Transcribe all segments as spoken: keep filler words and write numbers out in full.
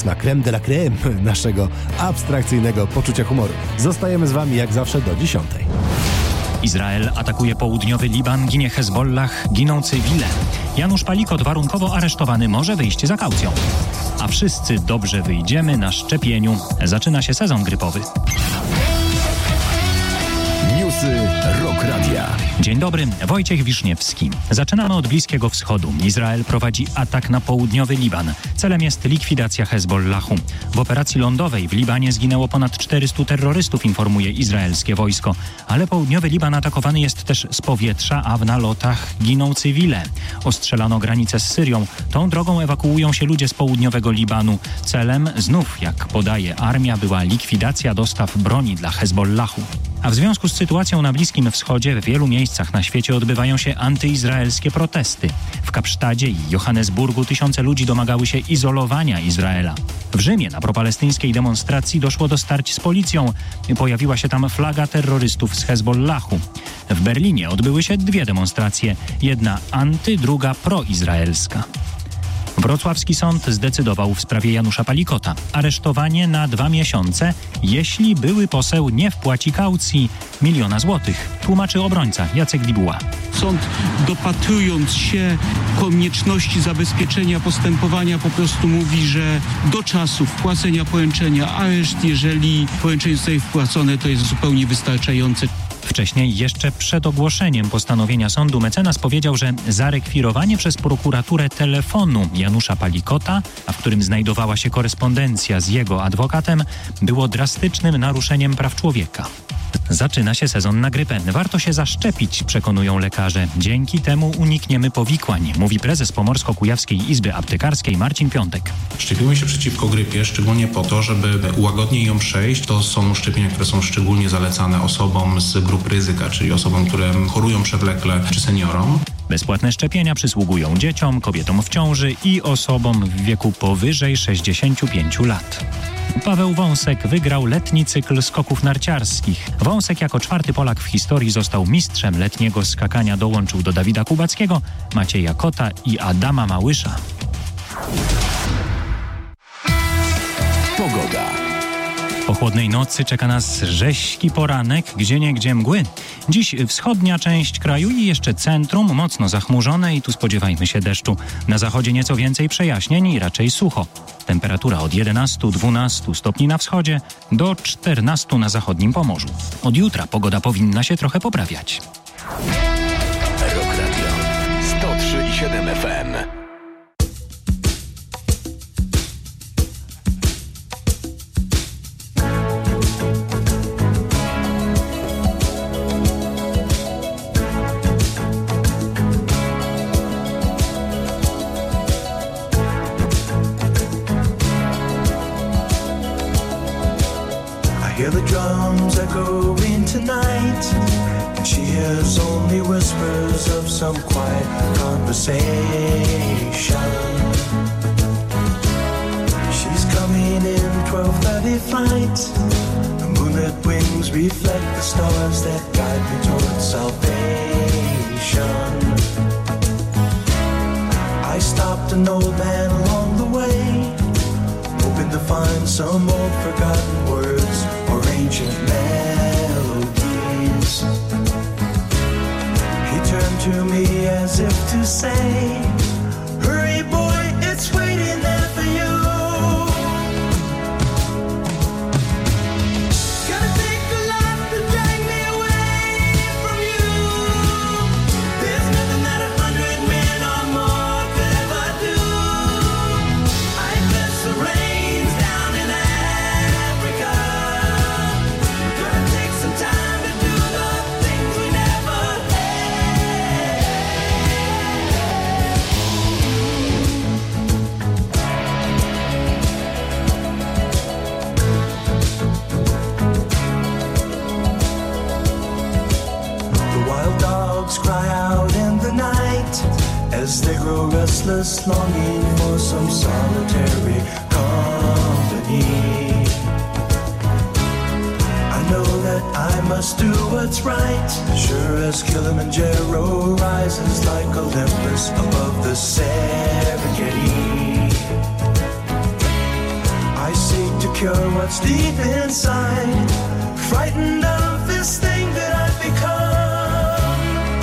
na crème de la crème naszego abstrakcyjnego poczucia humoru. Zostajemy z wami jak zawsze do dziesiątej. Izrael atakuje południowy Liban, ginie Hezbollah, giną cywile. Janusz Palikot warunkowo aresztowany może wyjść za kaucją. A wszyscy dobrze wyjdziemy na szczepieniu. Zaczyna się sezon grypowy. Newsy Rock Radia. Dzień dobry, Wojciech Wiszniewski. Zaczynamy od Bliskiego Wschodu. Izrael prowadzi atak na południowy Liban. Celem jest likwidacja Hezbollahu. W operacji lądowej w Libanie zginęło ponad czterystu terrorystów, informuje izraelskie wojsko. Ale południowy Liban atakowany jest też z powietrza, a w nalotach giną cywile. Ostrzelano granicę z Syrią. Tą drogą ewakuują się ludzie z południowego Libanu. Celem znów, jak podaje armia, była likwidacja dostaw broni dla Hezbollahu. A w związku z sytuacją na Bliskim Wschodzie w wielu miejscach na świecie odbywają się antyizraelskie protesty. W Kapsztadzie i Johannesburgu tysiące ludzi domagały się izolowania Izraela. W Rzymie na propalestyńskiej demonstracji doszło do starć z policją. Pojawiła się tam flaga terrorystów z Hezbollahu. W Berlinie odbyły się dwie demonstracje. Jedna anty, druga proizraelska. Wrocławski sąd zdecydował w sprawie Janusza Palikota. Aresztowanie na dwa miesiące, jeśli były poseł nie wpłaci kaucji miliona złotych. Tłumaczy obrońca Jacek Dibuła. Sąd, dopatrując się konieczności zabezpieczenia postępowania, po prostu mówi, że do czasu wpłacenia poręczenia areszt, jeżeli poręczenie zostaje wpłacone, to jest zupełnie wystarczające. Wcześniej, jeszcze przed ogłoszeniem postanowienia sądu, mecenas powiedział, że zarekwirowanie przez prokuraturę telefonu Janusza Palikota, a w którym znajdowała się korespondencja z jego adwokatem, było drastycznym naruszeniem praw człowieka. Zaczyna się sezon na grypę. Warto się zaszczepić, przekonują lekarze. Dzięki temu unikniemy powikłań, mówi prezes Pomorsko-Kujawskiej Izby Aptekarskiej Marcin Piątek. Szczepimy się przeciwko grypie, szczególnie po to, żeby łagodniej ją przejść. To są szczepienia, które są szczególnie zalecane osobom z grup ryzyka, czyli osobom, które chorują przewlekle, czy seniorom. Bezpłatne szczepienia przysługują dzieciom, kobietom w ciąży i osobom w wieku powyżej sześćdziesięciu pięciu lat. Paweł Wąsek wygrał letni cykl skoków narciarskich. Wąsek jako czwarty Polak w historii został mistrzem letniego skakania. Dołączył do Dawida Kubackiego, Macieja Kota i Adama Małysza. Pogoda. Po chłodnej nocy czeka nas rześki poranek, gdzieniegdzie mgły. Dziś wschodnia część kraju i jeszcze centrum mocno zachmurzone i tu spodziewajmy się deszczu. Na zachodzie nieco więcej przejaśnień i raczej sucho. Temperatura od jedenastu do dwunastu stopni na wschodzie do czternastu na zachodnim Pomorzu. Od jutra pogoda powinna się trochę poprawiać. Rock Radio sto trzy i siedem F M. Hear the drums echoing tonight. She hears only whispers of some quiet conversation. She's coming in twelve thirty flight. The moonlit wings reflect the stars that guide me towards salvation. I stopped an old man along the way, hoping to find some old forgotten words or ancient melodies. He turned to me as if to say, hurry boy, it's waiting there for you. Gotta take a lot to drag me away from you. There's nothing that a hundred men or more could ever do. I bless the rains down in Africa. Gonna take some time to do the things we never had. The wild dogs cry out in the night as they grow restless, longing for some solitary company. I know that I must do what's right, sure as Kilimanjaro rises like Olympus above the Serengeti. cure what's deep inside. Frightened of this thing that I've become.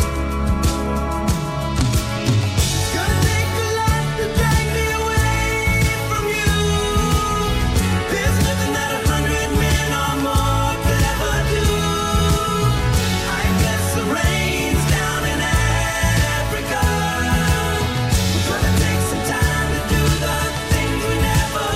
It's gonna take a lot to drag me away from you. There's nothing that a hundred men or more could ever do. I guess the rain's down in Africa. It's gonna take some time to do the things we never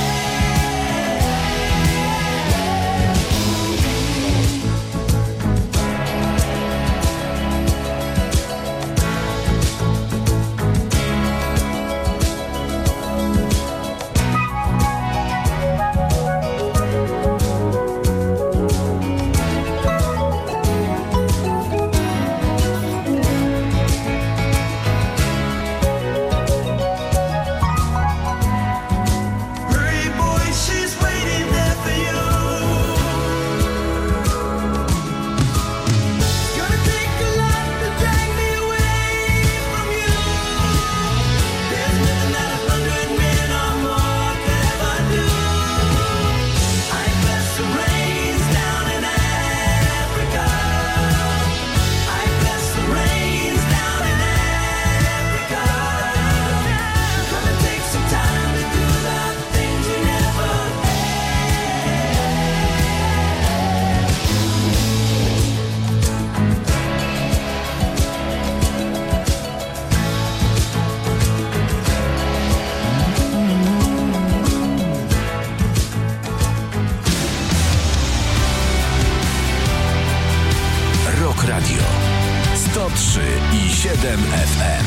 Hurry, boy, she's waiting there for you. It's gonna take a lot to drag me away from you. There's nothing that a hundred men or more could ever do. I guess the rain's down in Africa. I guess the rain's down in Africa. It's gonna take some time to do the things we never Rock Radio sto trzy i siedem F M.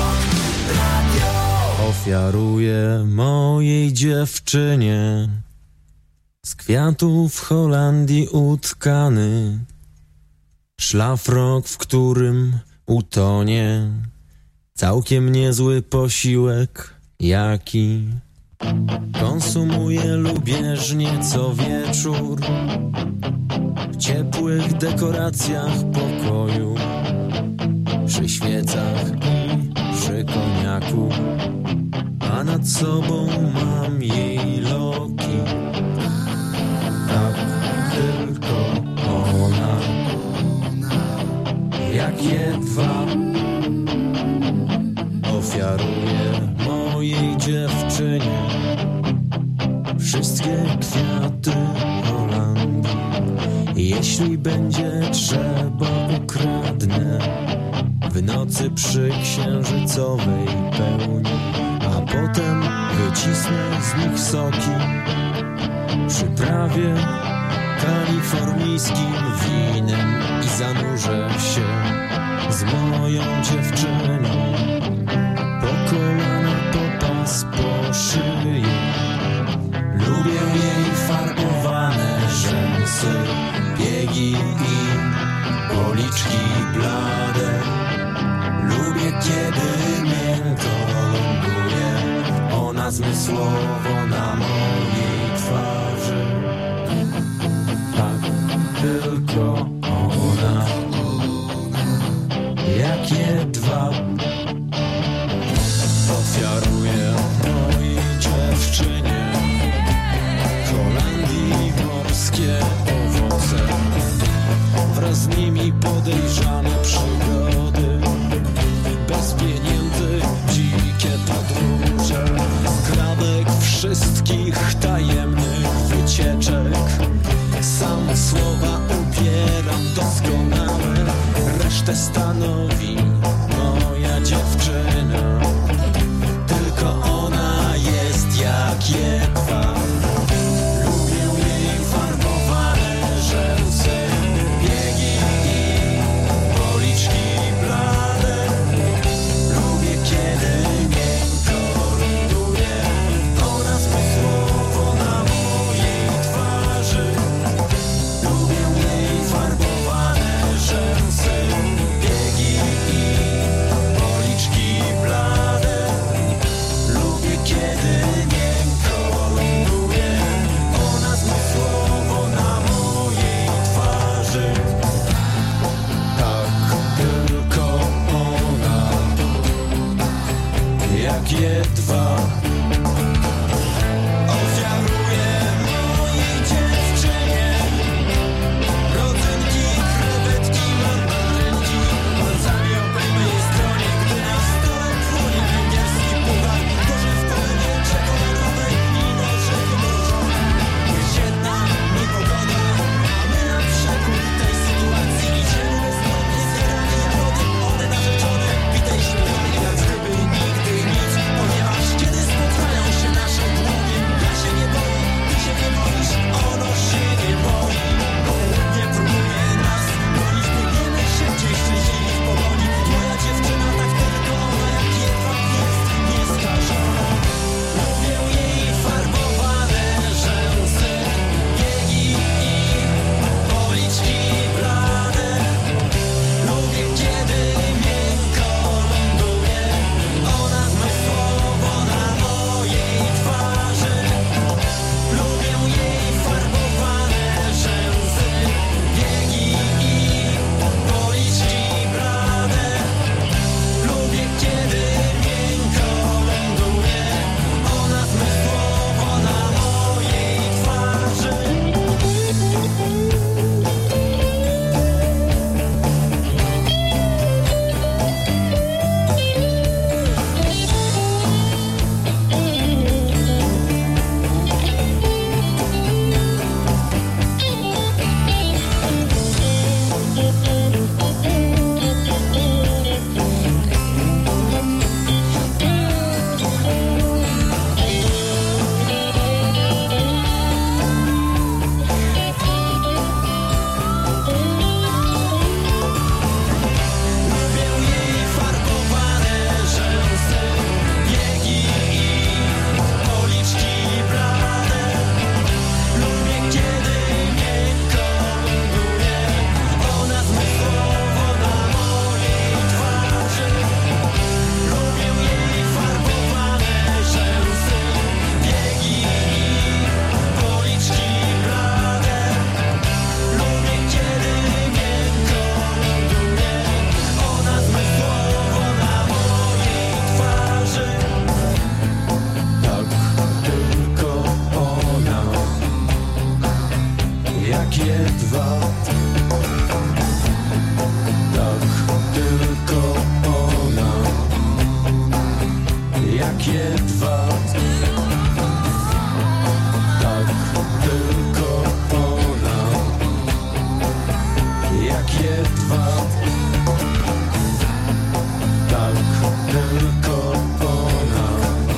Ofiaruję mojej dziewczynie z kwiatów Holandii utkany szlafrok, w którym utonie całkiem niezły posiłek, jaki konsumuję lubieżnie co wieczór w ciepłych dekoracjach pokoju, przy świecach i przy koniaku, a nad sobą mam jej loki. Tak tylko ona, jak jedwab, ofiaruję mojej dziewczynie wszystkie kwiaty Holandii. Jeśli będzie trzeba, ukradnę w nocy przy księżycowej pełni, a potem wycisnę z nich soki. Przyprawię kalifornijskim winem i zanurzę się z moją dziewczyną po kolana, po pas, po szyję. Lubię jej farbowane rzęsy, biegi i policzki blade. Lubię, kiedy miękko ląduje ona zmysłowo na mojej twarzy. Tak tylko ona, jak jedwab, ofiaruję mojej dziewczynie Holandii morskie owoce, wraz z nimi podejrzane przygody, bez pieniędzy dzikie podróże, skrawek wszystkich tajemnych wycieczek. Sam słowa ubieram doskonale, resztę stanowi moja dziewczyna. Tylko ona jest jak jedwab. Lubię jej farbowane rzęsy, biegi i policzki blade. Lubię, kiedy miękko ląduje ona zmysłowo na mojej twarzy. Lubię jej farbowane rzęsy, biegi i policzki blade. Lubię, kiedy miękko ląduje jedwab, tak tylko ona, jak jedwab, tak tylko ona, jak jedwab, tak tylko ona,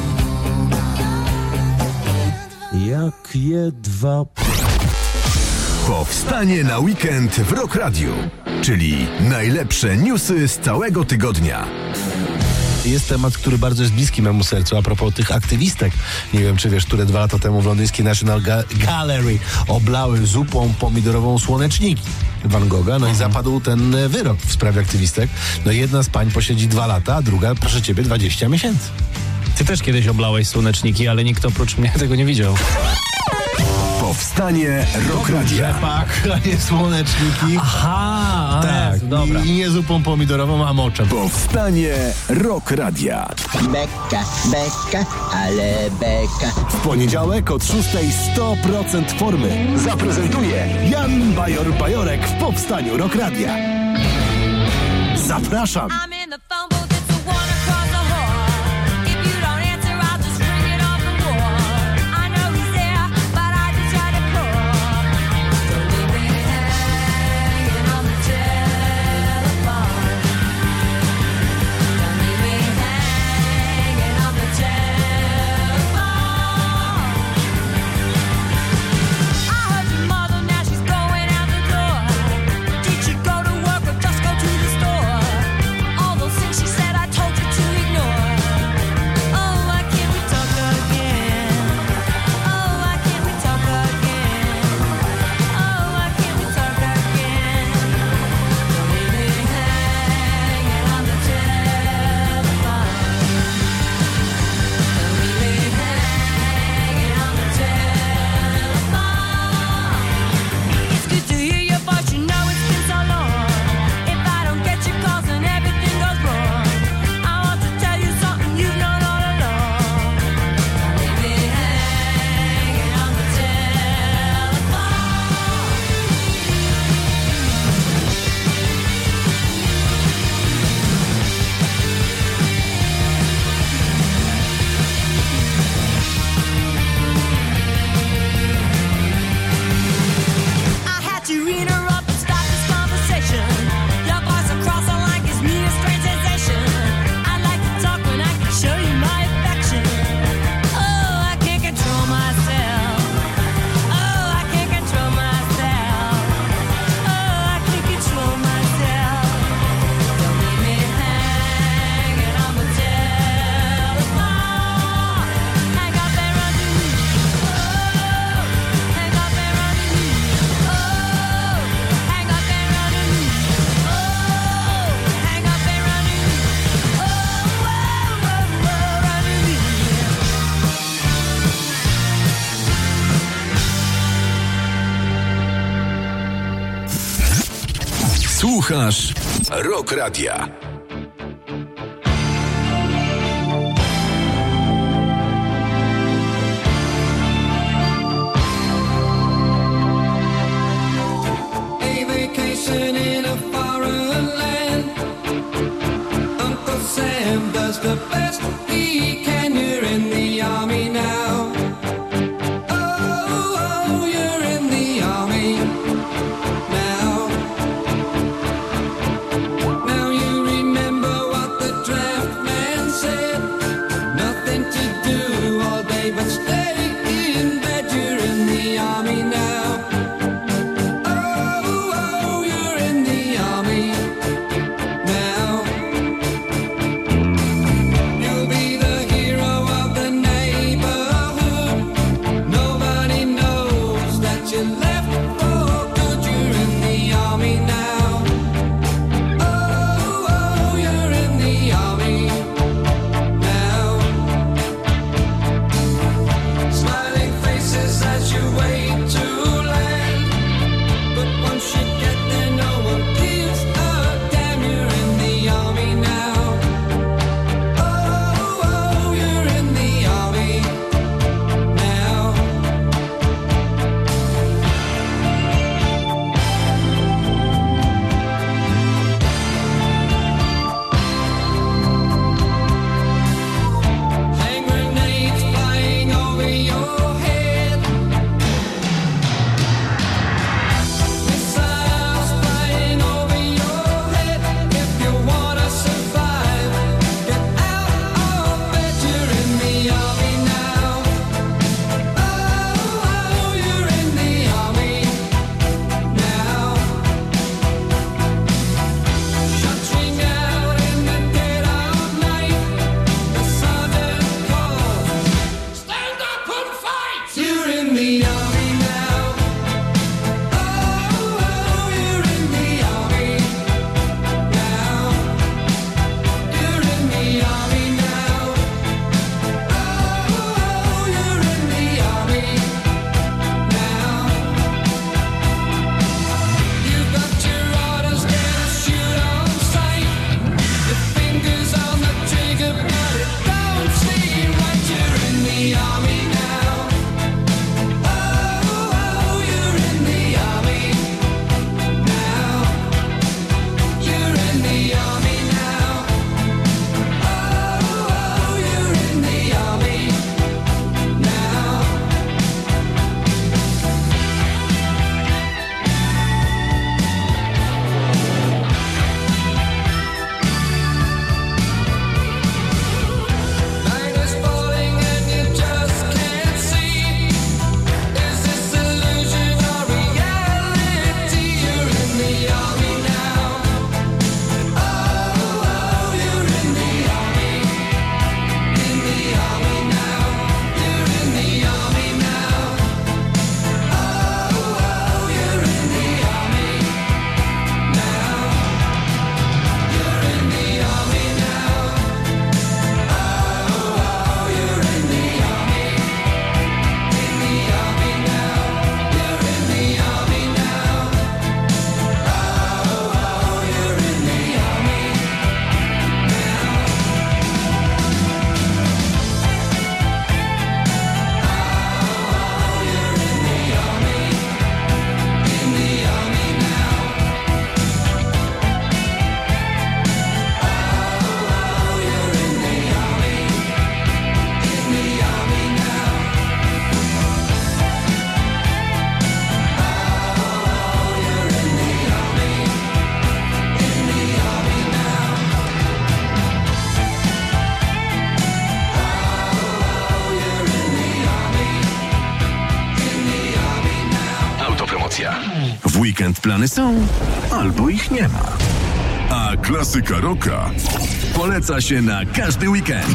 jak jedwab. Powstanie na weekend w Rock Radio, czyli najlepsze newsy z całego tygodnia. Jest temat, który bardzo jest bliski memu sercu, a propos tych aktywistek. Nie wiem, czy wiesz, które dwa lata temu w londyńskiej National Ga- Gallery oblały zupą pomidorową słoneczniki Van Gogha, no i zapadł ten wyrok w sprawie aktywistek. No i jedna z pań posiedzi dwa lata, a druga, proszę ciebie, dwadzieścia miesięcy. Ty też kiedyś oblałeś słoneczniki, ale nikt oprócz mnie tego nie widział. Powstanie Rock Radia. Rzepak, a nie słoneczniki. Aha, Tak, Jezu, dobra. i nie zupą pomidorową, a moczem. Powstanie Rock Radia. Beka, beka, ale beka. W poniedziałek od szóstej sto procent formy zaprezentuje Jan Bajor Bajorek w Powstaniu Rock Radia. Zapraszam. I'm in the phone booth, it's a one across the hall. If you don't answer, I'll just ring it off the wall. I know he's there, but I just try to call. Don't leave me hanging on the telephone. Don't leave me hanging on the telephone. I heard your mother, now she's going out the door. Did she go to work or just go to the store? All those things she said I told you to ignore. Oh, why can't we talk again? Oh, why can't we talk again? Oh, why can't we talk again? Don't leave me hanging on the telephone. Don't leave me hanging on the telephone. It's good to hear your voice, you know it's been so long. If I don't get your calls, then everything goes wrong. I want to tell you something you've known all along. Don't leave me hanging on the telephone. I had to interrupt and stop this conversation. Your voice across the line gives me a strange sensation. I like to talk when I can show you my affection. Oh, I can't control myself. Oh, I can't control myself. Oh, I can't control myself. Don't leave me hanging on the telephone. Hang up and run to me. Oh, hang up and run to me. Oh, hang up and run to me. Oh, hang up and run to me. Oh, whoa, whoa, whoa, run to me. Słuchasz Rock Radia. A vacation in a foreign land. Uncle Sam does the best he can. You're in the army now. Oh, oh, you're in the army now. Now you remember W weekend plany są, albo ich nie ma. A klasyka rocka poleca się na każdy weekend.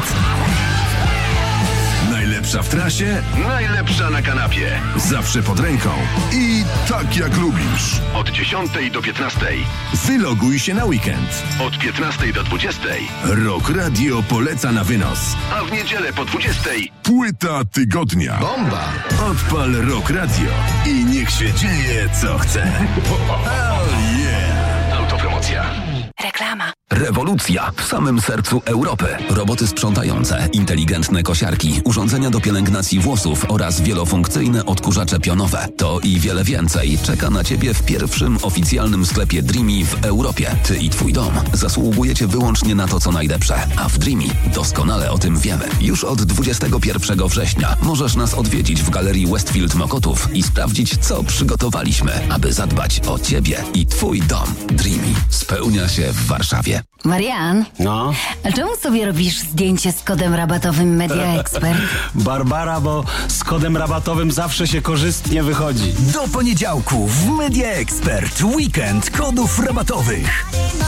Najlepsza w trasie, najlepsza na kanapie. Zawsze pod ręką i tak jak lubisz. Od dziesiątej do piętnastej. Wyloguj się na weekend. Od piętnastej do dwudziestej. Rock Radio poleca na wynos. A w niedzielę po dwudziestej. Płyta tygodnia. Bomba! Odpal Rock Radio i niech się dzieje co chce. Oh yeah! Autopromocja. Reklama. Rewolucja w samym sercu Europy. Roboty sprzątające, inteligentne kosiarki, urządzenia do pielęgnacji włosów oraz wielofunkcyjne odkurzacze pionowe. To i wiele więcej czeka na Ciebie w pierwszym oficjalnym sklepie Dreamy w Europie. Ty i Twój dom zasługujecie wyłącznie na to, co najlepsze. A w Dreamy doskonale o tym wiemy. Już od dwudziestego pierwszego września możesz nas odwiedzić w Galerii Westfield Mokotów i sprawdzić, co przygotowaliśmy, aby zadbać o Ciebie i Twój dom. Dreamy spełnia się w Warszawie. Marian, No? a czemu sobie robisz zdjęcie z kodem rabatowym Media Expert? Barbara, bo z kodem rabatowym zawsze się korzystnie wychodzi. Do poniedziałku w Media Expert. Weekend kodów rabatowych.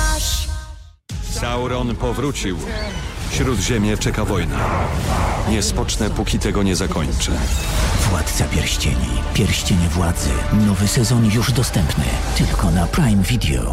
Sauron powrócił. Śródziemie czeka wojna. Nie spocznę, póki tego nie zakończę. Władca Pierścieni. Pierścienie Władzy. Nowy sezon już dostępny. Tylko na Prime Video.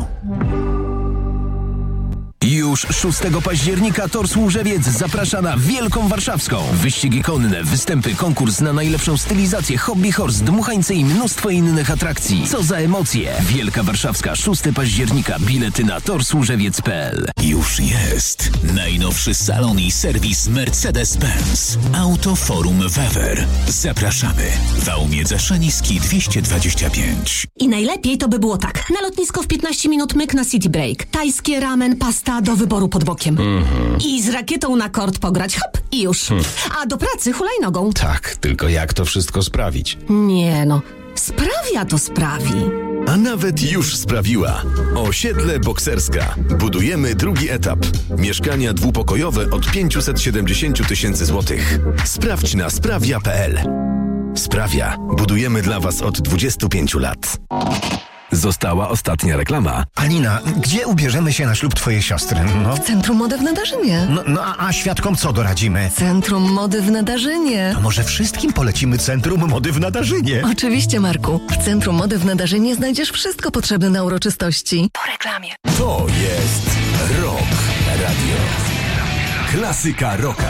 Już szóstego października Tor Służewiec zaprasza na Wielką Warszawską. Wyścigi konne, występy, konkurs na najlepszą stylizację, hobby horse, dmuchańce i mnóstwo innych atrakcji. Co za emocje! Wielka Warszawska, szóstego października. Bilety na tor służewiec kropka p l. Już jest najnowszy salon i serwis Mercedes-Benz. Autoforum Wewer. Zapraszamy. Wałmiec Szaniski dwieście dwadzieścia pięć. I najlepiej to by było tak. Na lotnisko w piętnaście minut myk na City Break. Tajskie ramen, pasta do wyboru pod bokiem. Mhm. I z rakietą na kort pograć, hop, i już. Hmm. A do pracy hulajnogą. Tak, tylko jak to wszystko sprawić? Nie no, sprawia to sprawi. A nawet już sprawiła. Osiedle Bokserska. Budujemy drugi etap. Mieszkania dwupokojowe od pięćset siedemdziesiąt tysięcy złotych. Sprawdź na sprawia kropka p l. Sprawia. Budujemy dla Was od dwudziestu pięciu lat. Została ostatnia reklama. Alina, gdzie ubierzemy się na ślub twojej siostry? No. W Centrum Mody w Nadarzynie. No, no a, a świadkom co doradzimy? Centrum Mody w Nadarzynie. To może wszystkim polecimy Centrum Mody w Nadarzynie? Oczywiście, Marku. W Centrum Mody w Nadarzynie znajdziesz wszystko potrzebne na uroczystości. Po reklamie. To jest Rock Radio. Klasyka rocka.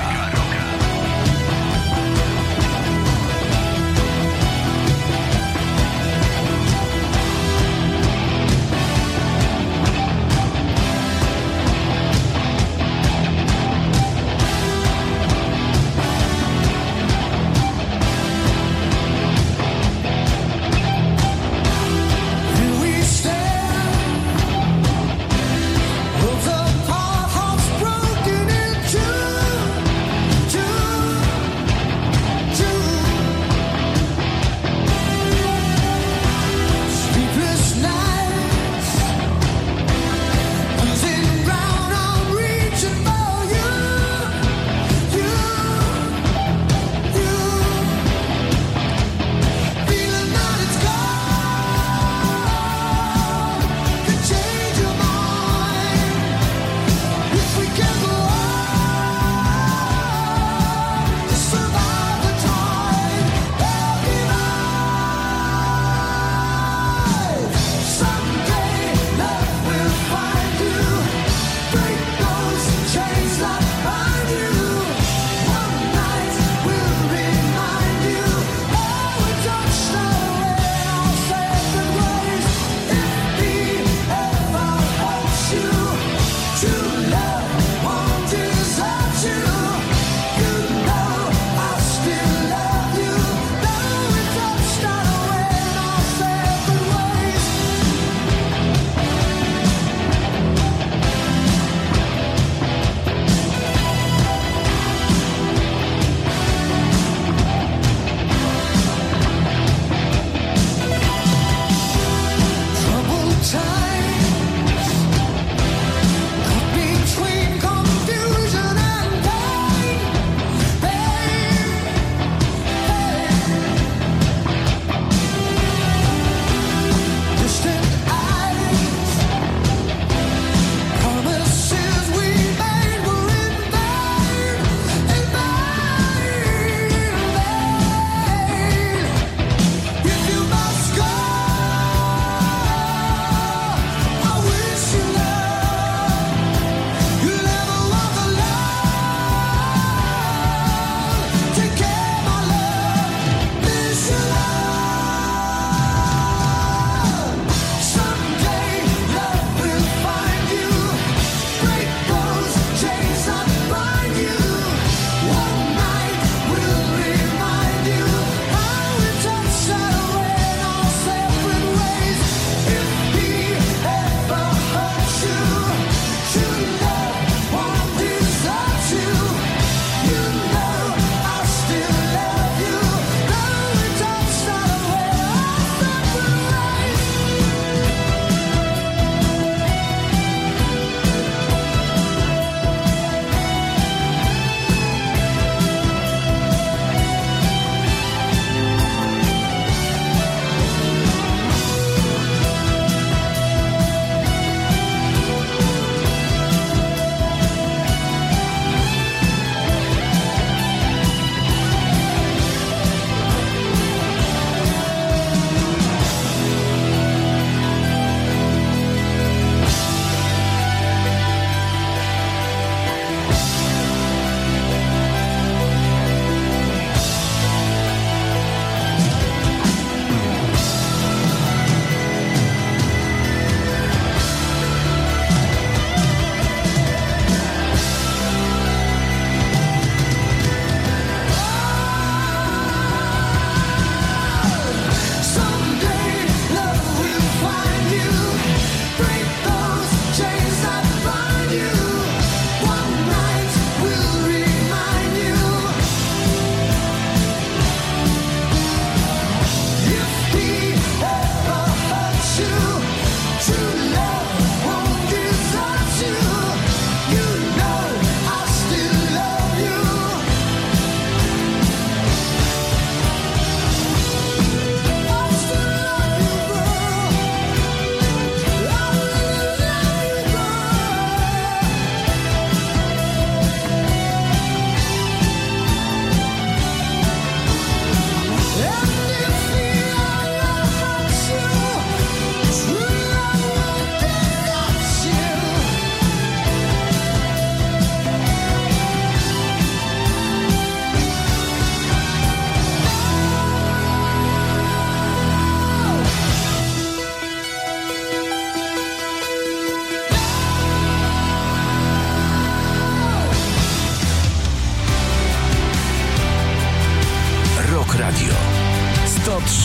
Broken into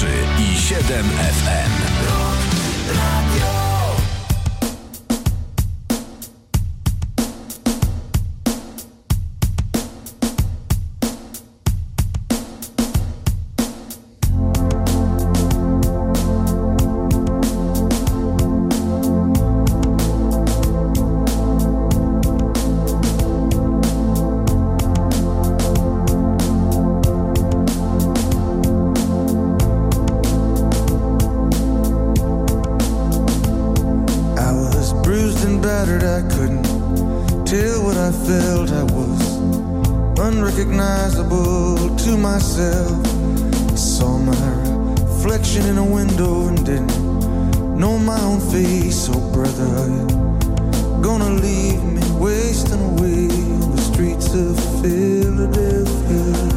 trzy i siedem F M. Unrecognizable to myself. I saw my reflection in a window and didn't know my own face. Oh brother, are you gonna leave me wasting away on the streets of Philadelphia?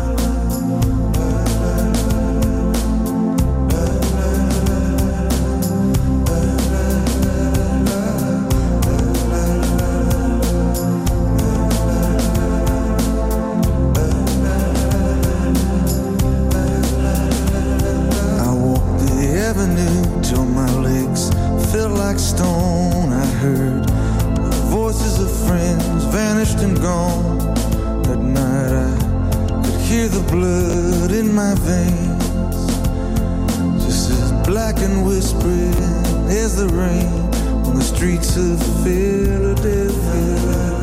Stone, I heard the voices of friends vanished and gone. At night I could hear the blood in my veins, just as black and whispering as the rain on the streets of Philadelphia.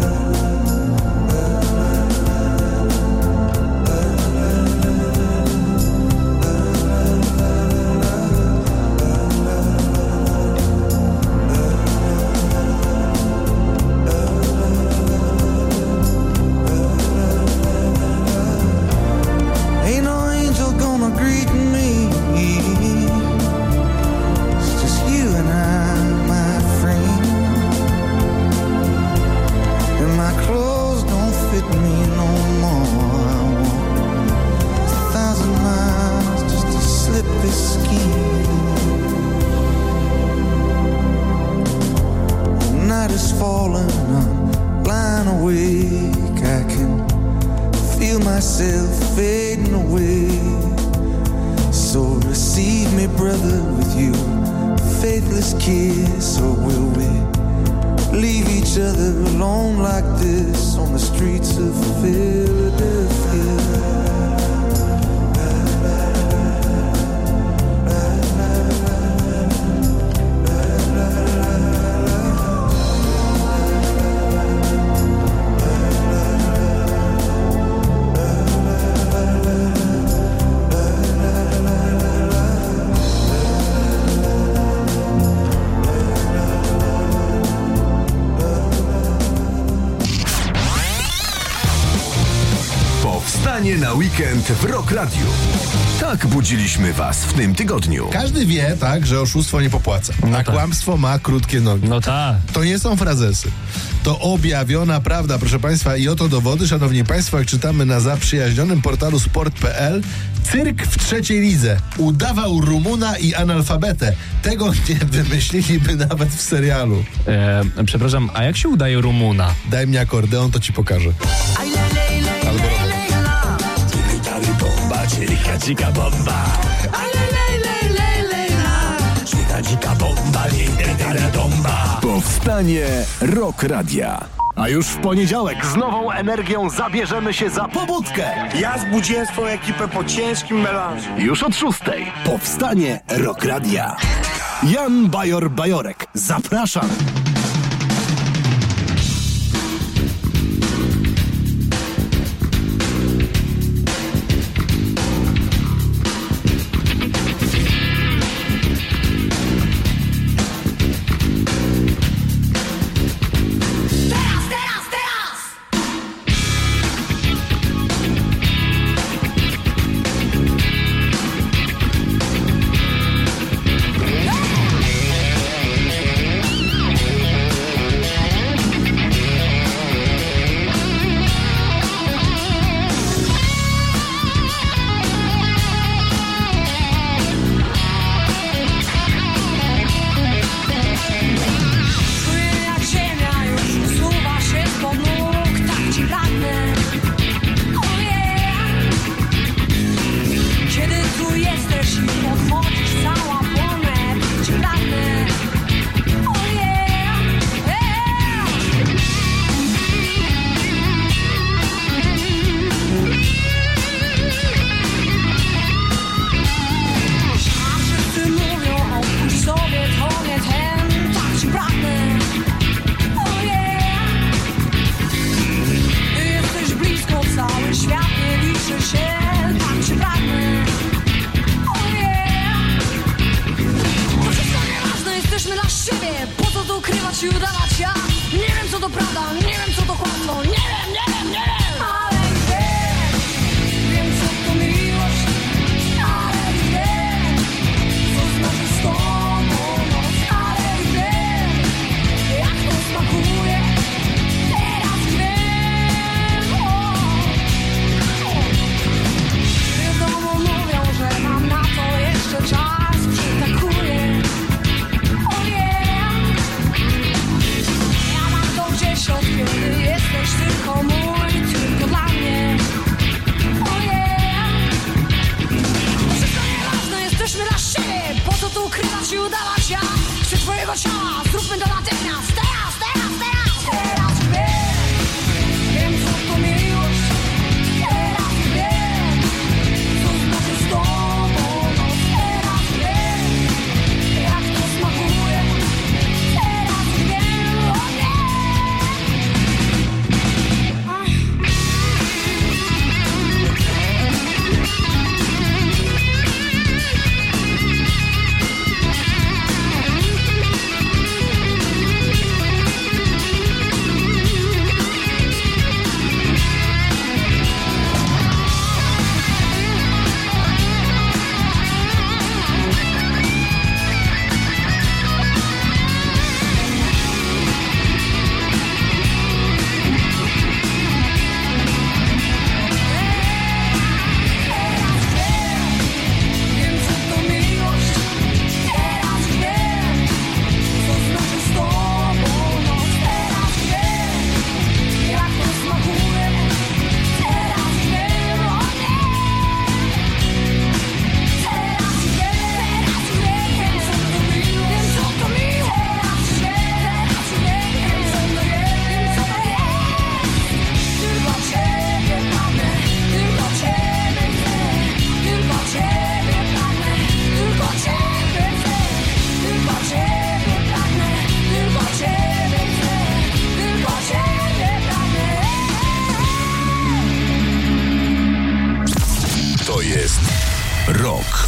Na weekend w Rock Radio. Tak budziliśmy was w tym tygodniu. Każdy wie, tak, że oszustwo nie popłaca, no a tak. kłamstwo ma krótkie nogi. No tak. To nie są frazesy. To objawiona prawda, proszę państwa, i oto dowody, szanowni państwo, jak czytamy na zaprzyjaźnionym portalu sport kropka p l. Cyrk w trzeciej lidze udawał Rumuna i analfabetę. Tego nie wymyśliliby nawet w serialu. E, przepraszam, a jak się udaje Rumuna? Daj mi akordeon, to ci pokażę. Albo bomba, dzika, dzika bomba. Dzika, dzika bomba, bomba. Powstanie Rock Radia. A już w poniedziałek z nową energią zabierzemy się za pobudkę. Ja zbudziłem swoją ekipę po ciężkim melanżu. Już od szóstej. Powstanie Rock Radia. Jan Bajor-Bajorek. Zapraszam. ukrywać i udawać. Ja nie wiem, co to prawda, nie wiem, co to kłamstwo. Nie wiem, nie wiem, nie wiem. Ale wiem, wiem, co to miłość. Ale wiem, co znaczy z tobą noc. Ale wiem, jak to smakuje. Teraz wiem. O, o. W domu mówią, że mam na to jeszcze czas. Przytakuje. O yeah. Ja mam to gdzieś od kiedy jesteś tylko mój, tylko dla mnie. O yeah. Wszystko nieważne, jesteśmy dla siebie. Po co tu ukrywać i udawać? Ja chcę twojego ciała, zróbmy to natychmiast. Teraz, teraz, teraz. Teraz wiem, wiem co to miłość. Teraz wiem, co znaczy z tobą noc. Teraz wiem, jak to smakuje. Teraz wiem, o nie. Wiem co to miłość. Teraz wiem, co znaczy z tobą noc. Teraz wiem, jak to smakuje. Teraz wiem, o nie. Teraz wiem, teraz wiem, co to miłość. Wiem co to miłość. Teraz wiem, wiem co to jest, wiem co to jest. Tylko ciebie pragnę, tylko ciebie chcę. Tylko ciebie pragnę, tylko ciebie chcę. Tylko ciebie pragnę, tylko ciebie chcę. Tylko ciebie pragnę. To jest Rock.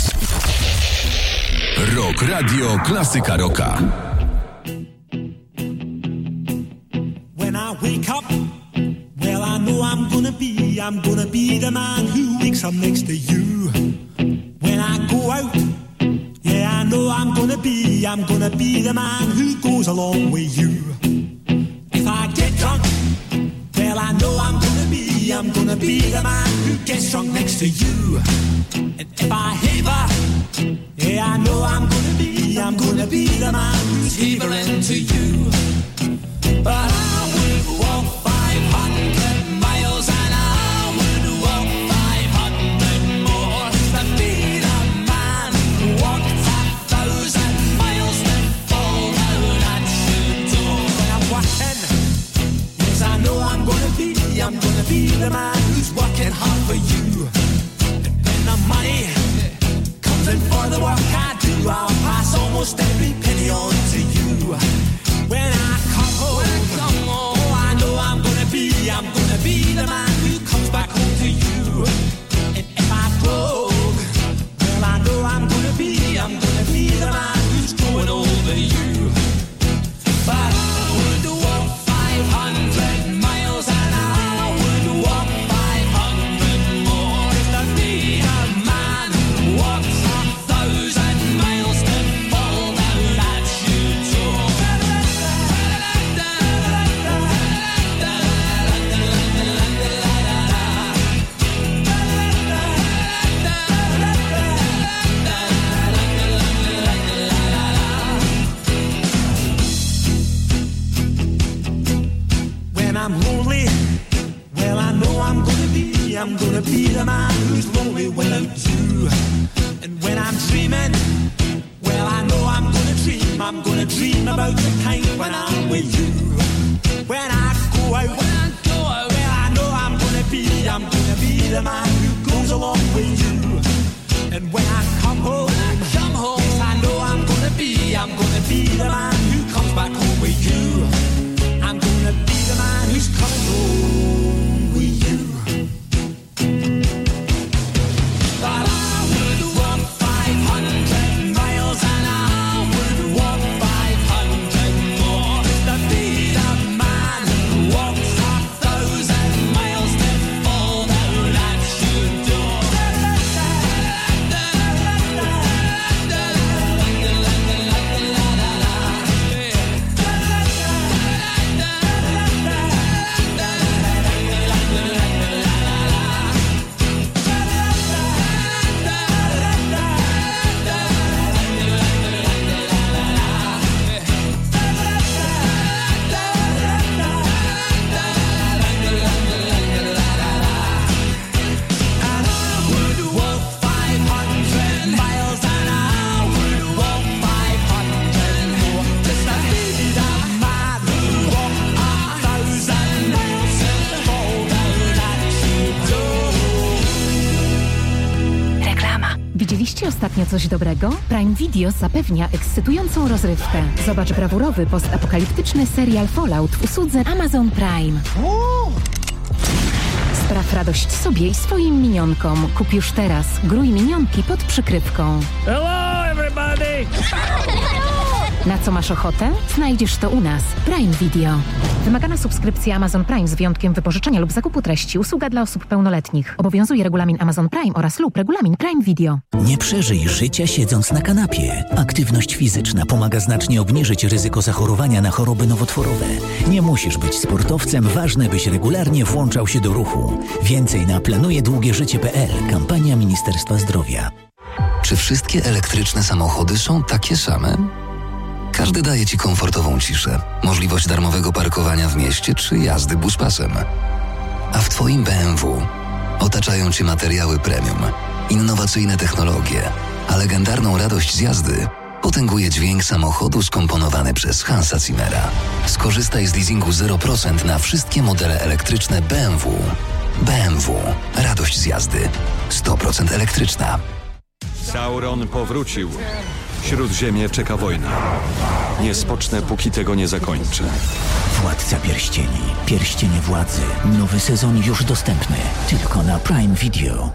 Rock Radio Klasyka Rocka. When I wake up, well, I know I'm gonna be, I'm gonna be the man who wakes up next to you. When I go out, yeah, I know I'm gonna be, I'm gonna be the man who goes along with you. If I get drunk, well, I know I'm gonna be, I'm gonna be the man who gets drunk next to you. And if I haver, yeah, I know I'm gonna be, I'm gonna be the man who's havering to you. But I would walk five hundred miles and I would walk five hundred more to be the man who walked a thousand miles to fall down at your door. When I'm walking, yes, I know I'm gonna be, I'm gonna be the man who's working hard for you. And when the money comes in for the work I do, I'll pass almost every penny on to you. When I come home, when I come home, oh, I know I'm gonna be, I'm gonna be the man who comes back home to you. And if I broke, well, I know I'm gonna be, I'm gonna be the man who's going over you. But I would walk five hundred miles and I would walk five hundred more to be a man who walks a thousand miles to fall down at your door. When I'm lonely, well, I know I'm gonna be, I'm gonna be the man who's lonely without you. And when I'm dreaming, well, I know I'm gonna dream, I'm gonna dream about the time when I'm with you. When I go out, when I go out, well, I know I'm gonna be, I'm gonna be the man who goes along with you. And when I come home, when I come home, yes, I know I'm gonna be, I'm gonna be the man who comes back home with you. I'm gonna be the man who's coming home with you. But I would walk five hundred miles and I would walk five hundred more to ostatnio coś dobrego? Prime Video zapewnia ekscytującą rozrywkę. Zobacz brawurowy postapokaliptyczny serial Fallout w usłudze Amazon Prime. Spraw radość sobie i swoim minionkom. Kup już teraz. Grój minionki pod przykrywką. Hello everybody! Na co masz ochotę? Znajdziesz to u nas. Prime Video. Wymagana subskrypcja Amazon Prime z wyjątkiem wypożyczenia lub zakupu treści. Usługa dla osób pełnoletnich. Obowiązuje regulamin Amazon Prime oraz lub regulamin Prime Video. Nie przeżyj życia siedząc na kanapie. Aktywność fizyczna pomaga znacznie obniżyć ryzyko zachorowania na choroby nowotworowe. Nie musisz być sportowcem, ważne byś regularnie włączał się do ruchu. Więcej na planuje długie życie kropka p l. Kampania Ministerstwa Zdrowia. Czy wszystkie elektryczne samochody są takie same? Każdy daje Ci komfortową ciszę, możliwość darmowego parkowania w mieście czy jazdy buspasem. A w Twoim B M W otaczają Cię materiały premium, innowacyjne technologie, a legendarną radość z jazdy potęguje dźwięk samochodu skomponowany przez Hansa Zimmera. Skorzystaj z leasingu zero procent na wszystkie modele elektryczne B M W. B M W. Radość z jazdy. sto procent elektryczna. Sauron powrócił. Śródziemie czeka wojna. Nie spocznę, póki tego nie zakończę. Władca Pierścieni. Pierścienie Władzy. Nowy sezon już dostępny. Tylko na Prime Video.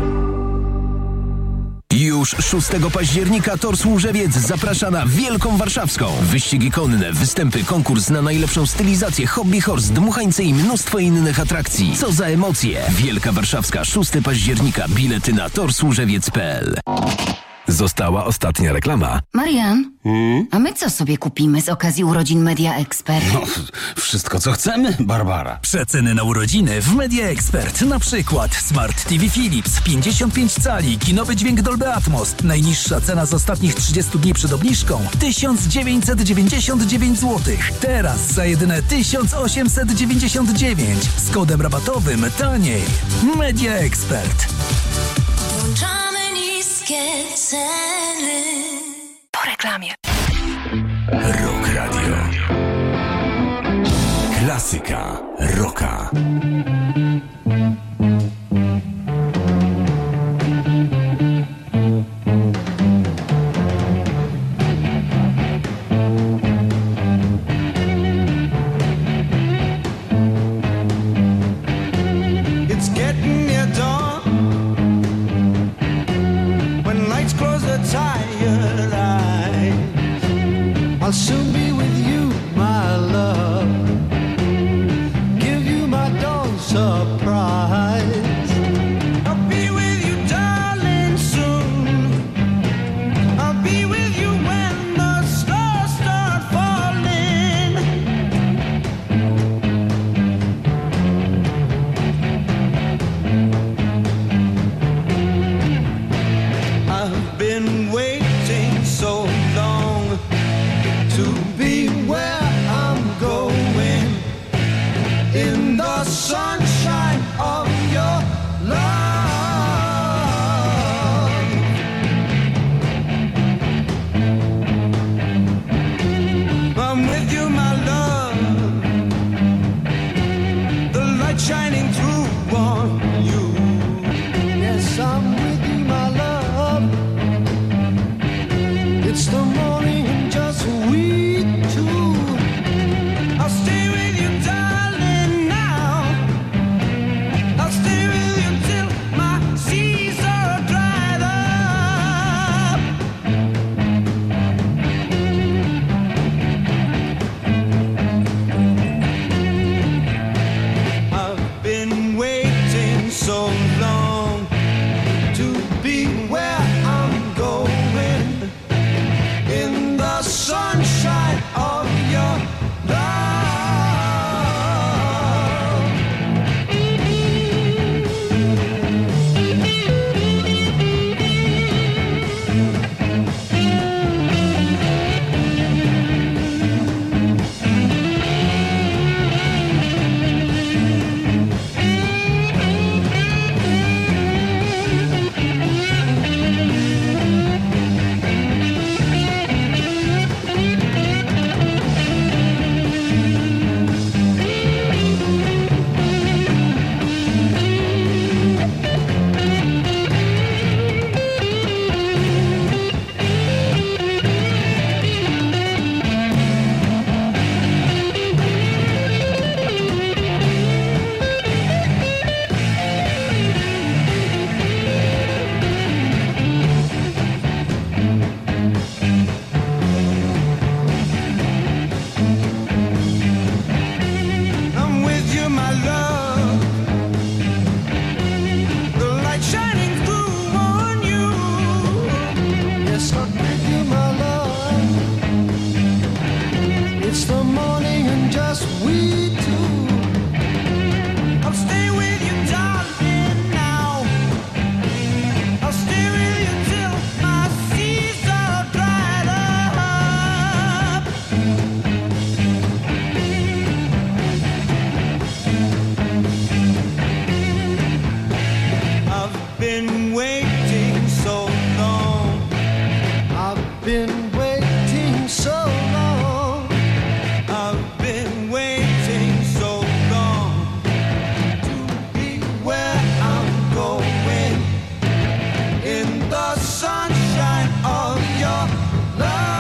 Już szóstego października Tor Służewiec zaprasza na Wielką Warszawską. Wyścigi konne, występy, konkurs na najlepszą stylizację, hobby horse, dmuchańce i mnóstwo innych atrakcji. Co za emocje! Wielka Warszawska, szóstego października. Bilety na tor służewiec kropka p l. Została ostatnia reklama. Marian, hmm? a my co sobie kupimy z okazji urodzin Media Expert? No, wszystko co chcemy, Barbara. Przeceny na urodziny w Media Expert. Na przykład Smart T V Philips pięćdziesiąt pięć cali, kinowy dźwięk Dolby Atmos. Najniższa cena z ostatnich trzydziestu dni przed obniżką tysiąc dziewięćset dziewięćdziesiąt dziewięć złotych. Teraz za jedyne tysiąc osiemset dziewięćdziesiąt dziewięć. Z kodem rabatowym taniej. Media Expert. Włączamy niskie ceny. Po reklamie. Rock Radio. Klasyka rocka. It's getting near dawn. When lights close their tired eyes, I'll soon be with you, my love. Give you my dawn surprise. I'll be with you, darling, soon. I'll be with you when the stars start falling. I've been waiting so long to be where I'm going, in the sunshine of your love. I'm with you, my love, the light shining through on you. Yes, I'm with you, my love. It's the morning and just we two. I'll stay with you, darling, now. I'll stay with you till my seas are dried up. I've been waiting so long to be where I'm going, in I'm with you, my love. The light shining through on you. Yes, I'm with you, my love. It's the morning and just we two. I'll stay with you, darling, now. I'll stay with you till my seas are dried up. I've been waiting so long. I've been waiting so long. I've been waiting so long to be where I'm going in the sunshine of your love.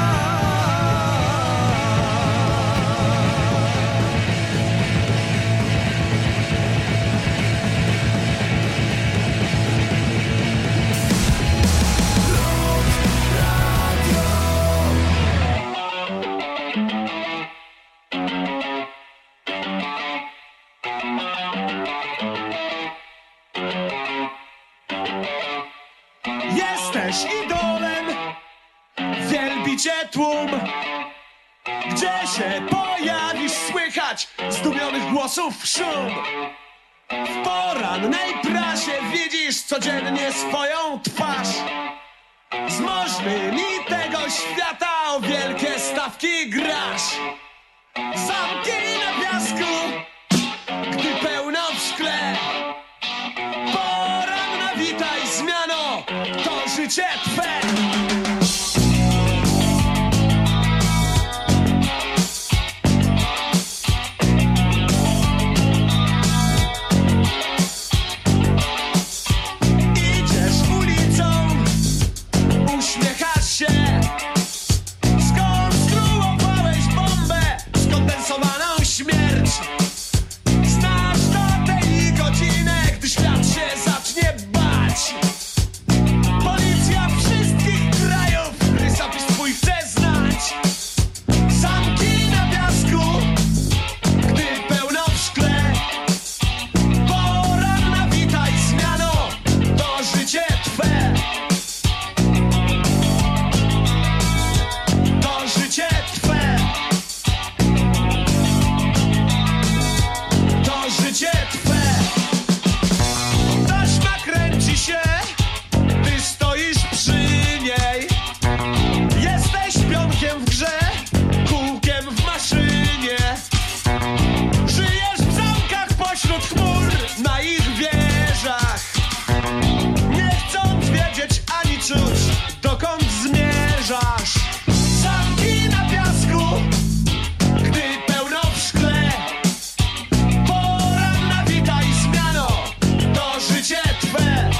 Jesteś idolem, wielbi cię tłum. Gdzie się pojawisz, słychać zdumionych głosów szum. W porannej prasie widzisz codziennie swoją twarz. Z możnymi tego świata o wielkie stawki grasz. Zamki na piasku, gdy pełno w szkle. Poranna, witaj zmiano, to życie twe. Idziesz ulicą, uśmiechasz się. Skonstruowałeś bombę, skondensowaną śmierć. Znasz datę i godzinę, gdy świat się zacznie bać. Policja wszystkich krajów rysopis twój chce znać. Zamki na piasku, gdy pełno w szkle. Poranna, witaj zmiano, to życie twe. To życie twe. To życie twe. Taśma kręci się, ty stoisz przy niej. Jesteś pionkiem w grze, kółkiem w maszynie. Żyjesz w zamkach pośród chmur, na ich wieżach. Nie chcąc wiedzieć ani czuć, dokąd zmierzasz. Zamki na piasku, gdy pełno w szkle. Poranna, witaj zmiano, to życie twe.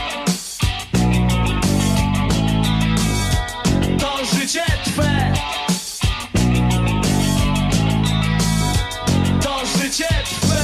To życie twe. To życie twe.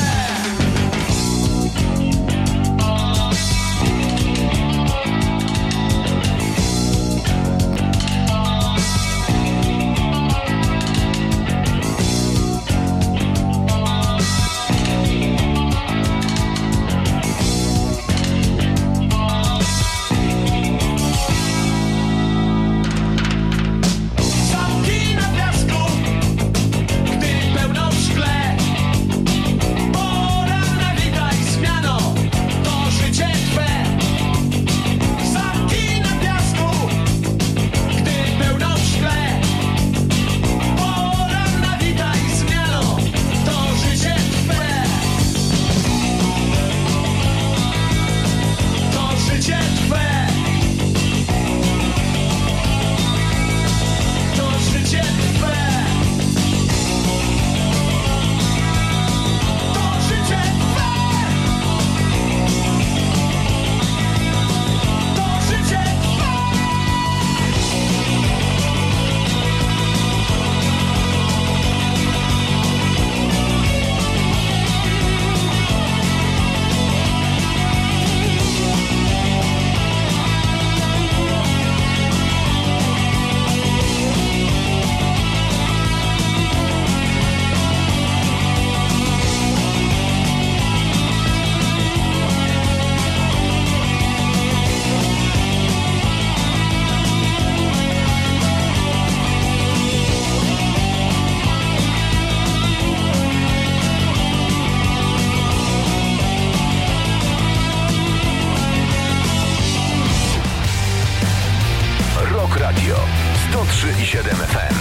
sto trzy i siedem F M.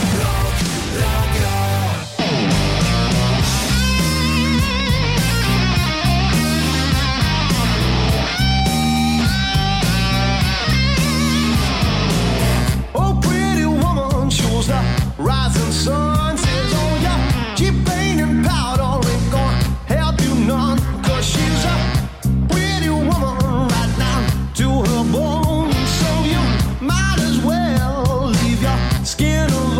Oh, pretty woman shows the rising sun. Says, oh, yeah, G-Pain and powder ain't gonna help you none. Cause she's a pretty woman right now to her bone. So you might as well leave your skin alone.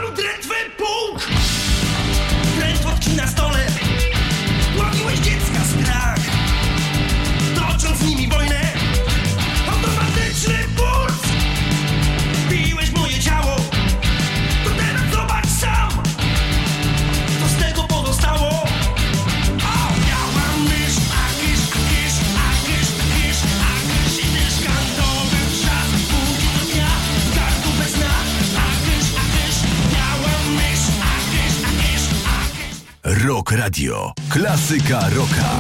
mam drętwy pług. Drętwo tkwi na stole. Ławiłeś dziecka strach, tocząc z nimi wojnę. Automatyczny puls. Biłeś moje ciało. To teraz zobacz sam, co z tego pozostało. O, biała mysz, a kysz, kysz, a kysz, kysz, a kysz. I dyszkantowy wrzask budzi do dnia. W gardło bez sna, a kysz, a kysz. Biała mysz, a kysz, a kysz, a kysz. Rock Radio. Klasyka rocka.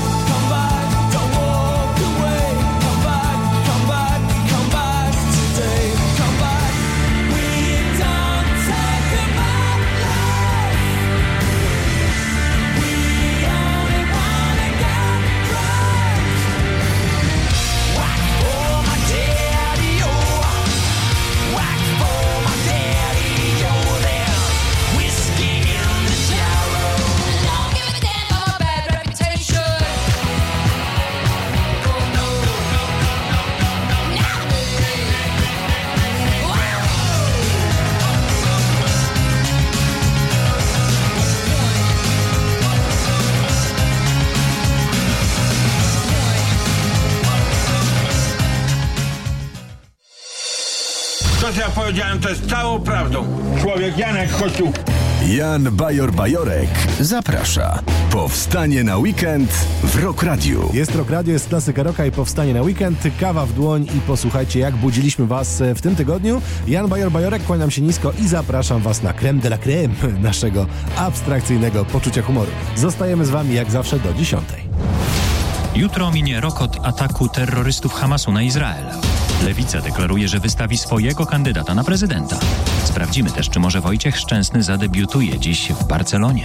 To, co ja powiedziałem, to jest całą prawdą. Człowiek Janek, chodź tu. Jan Bajor-Bajorek zaprasza. Powstanie na weekend w Rock Radio. Jest Rock Radio, jest klasyka rocka i powstanie na weekend. Kawa w dłoń i posłuchajcie, jak budziliśmy was w tym tygodniu. Jan Bajor-Bajorek, kłaniam się nisko i zapraszam was na crème de la crème naszego abstrakcyjnego poczucia humoru. Zostajemy z wami jak zawsze do dziesiątej. Jutro minie rok od ataku terrorystów Hamasu na Izrael. Lewica deklaruje, że wystawi swojego kandydata na prezydenta. Sprawdzimy też, czy może Wojciech Szczęsny zadebiutuje dziś w Barcelonie.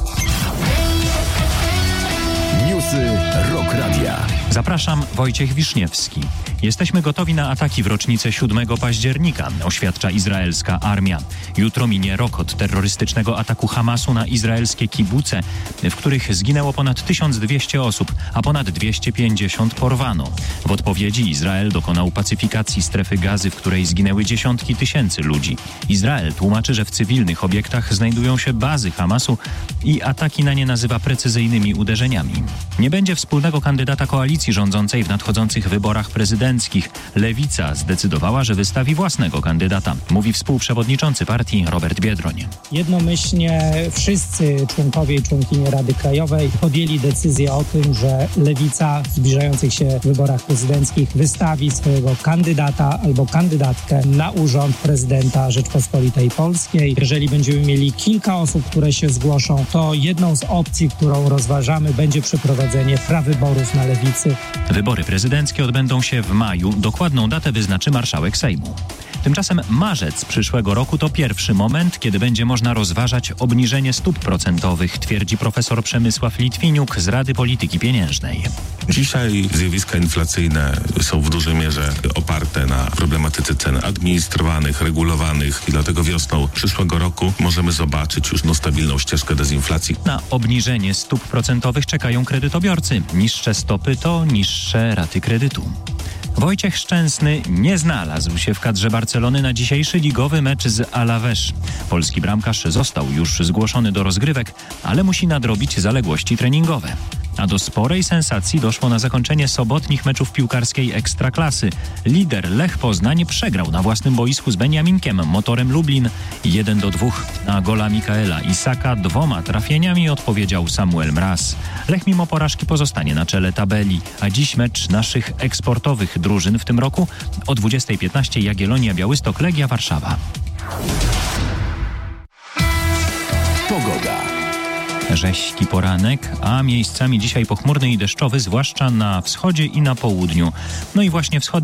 Newsy Rock Radia. Zapraszam, Wojciech Wiszniewski. Jesteśmy gotowi na ataki w rocznicę siódmego października, oświadcza izraelska armia. Jutro minie rok od terrorystycznego ataku Hamasu na izraelskie kibuce, w których zginęło ponad tysiąc dwieście osób, a ponad dwieście pięćdziesiąt porwano. W odpowiedzi Izrael dokonał pacyfikacji strefy Gazy, w której zginęły dziesiątki tysięcy ludzi. Izrael tłumaczy, że w cywilnych obiektach znajdują się bazy Hamasu i ataki na nie nazywa precyzyjnymi uderzeniami. Nie będzie wspólnego kandydata koalicji rządzącej w nadchodzących wyborach prezydenckich. Lewica zdecydowała, że wystawi własnego kandydata, mówi współprzewodniczący partii Robert Biedroń. Jednomyślnie wszyscy członkowie i członkinie Rady Krajowej podjęli decyzję o tym, że Lewica w zbliżających się wyborach prezydenckich wystawi swojego kandydata albo kandydatkę na urząd prezydenta Rzeczpospolitej Polskiej. Jeżeli będziemy mieli kilka osób, które się zgłoszą, to jedną z opcji, którą rozważamy, będzie przeprowadzenie prawyborów na Lewicy. Wybory prezydenckie odbędą się w maju. Dokładną datę wyznaczy marszałek Sejmu. Tymczasem marzec przyszłego roku to pierwszy moment, kiedy będzie można rozważać obniżenie stóp procentowych, twierdzi profesor Przemysław Litwiniuk z Rady Polityki Pieniężnej. Dzisiaj zjawiska inflacyjne są w dużej mierze oparte na problematyce cen administrowanych, regulowanych i dlatego wiosną przyszłego roku możemy zobaczyć już no stabilną ścieżkę dezinflacji. Na obniżenie stóp procentowych czekają kredytobiorcy. Niższe stopy to niższe raty kredytu. Wojciech Szczęsny nie znalazł się w kadrze Barcelony na dzisiejszy ligowy mecz z Alavés. Polski bramkarz został już zgłoszony do rozgrywek, ale musi nadrobić zaległości treningowe. A do sporej sensacji doszło na zakończenie sobotnich meczów piłkarskiej Ekstraklasy. Lider Lech Poznań przegrał na własnym boisku z Beniaminkiem Motorem Lublin jeden do dwóch. Na gola Mikaela Isaka dwoma trafieniami odpowiedział Samuel Mraz. Lech mimo porażki pozostanie na czele tabeli, a dziś mecz naszych eksportowych drużyn w tym roku o dwudziestej piętnaście Jagiellonia Białystok Legia Warszawa. Pogoda. Rześki poranek, a miejscami dzisiaj pochmurny i deszczowy, zwłaszcza na wschodzie i na południu. No i właśnie wschodni